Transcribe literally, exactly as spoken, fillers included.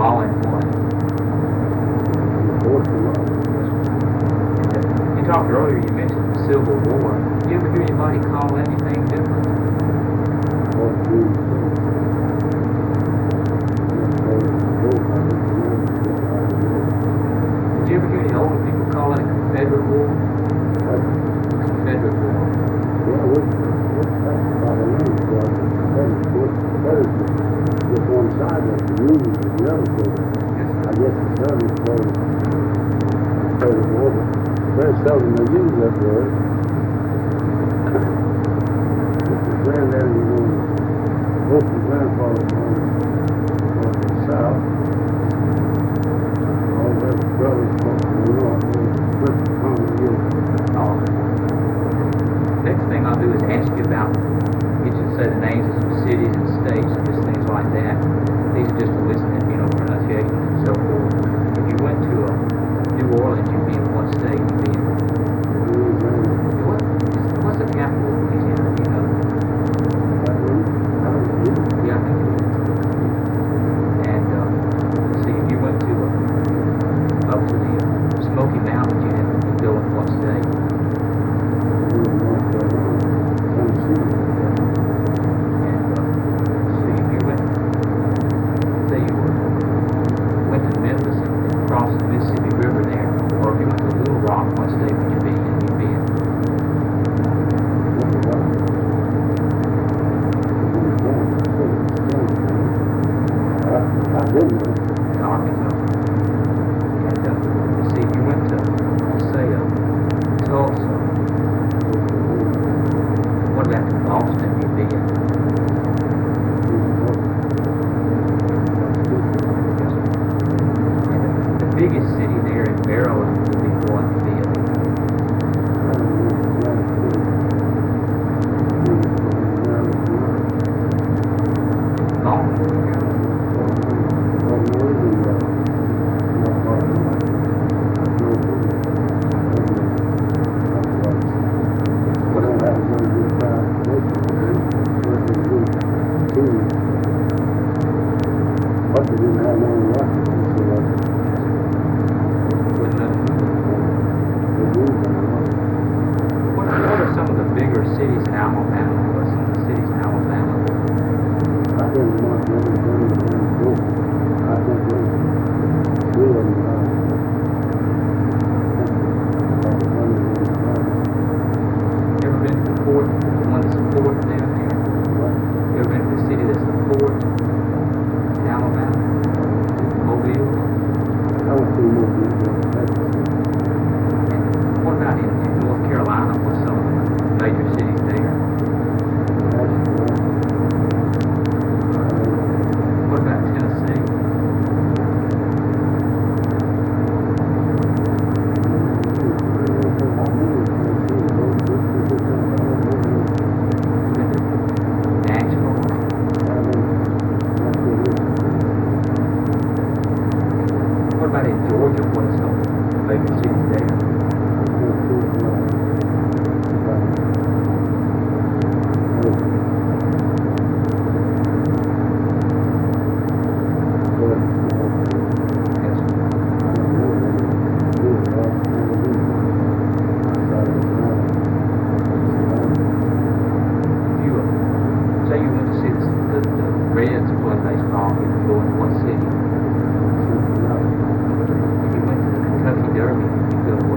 law and what? Enforce the law. You talked earlier, you mentioned the Civil War. Did you ever hear anybody call anything different? What do you say? Did you ever hear any older people call it a Confederate War? Confederate War. Yeah, what's that's about the name? That is just one side of the Union and the other side. I guess the Southern called it Confederate War, but very seldom they use that word. Mister Granddaddy was on, both his grandfathers were on, on the South. All their brothers from the North, they split the congregation. Oh. Next thing I'll do is ask you about, get you to say the names of some cities and states and just things like that. These are just to listen to, you know, pronunciation and so forth. If you went to uh, New Orleans, you'd be in what state? You'd be in, what, what's the capital of Louisiana, do you know? Yeah, I think it is. And, uh, see, if you went to, uh, up to the uh, Smoky Mountains, you'd have to go in what state? And, uh, see, if you went, say you were, went to Memphis and crossed the Mississippi River there, or if you went to Little Rock, what state would you be in? You'd be in I didn't know. Arkansas. And, uh, see, if you went to, let's say, uh, Tulsa, what about to Boston you'd be in? And the, the biggest city there in Maryland would be what to be in? Baltimore, Maryland. But they didn't have no Washington, so that Wouldn't know. they moved them. What are, what are some of the bigger cities in Alabama? What are some of the cities in Alabama? I didn't want them to go to the book. I think they three of them now. You ever been to the port, the one that's the port down there? You ever been to the city that's the port in Alabama? Mobile? I was too much into that. And what about in, in North Carolina? What's some of the major cities there? What about Tennessee? Nashville? What about in Georgia? What's some major cities there? If you, uh, say you went to see the, the, the Reds play baseball, you would go into what city? If you went to the Kentucky Derby, you'd go to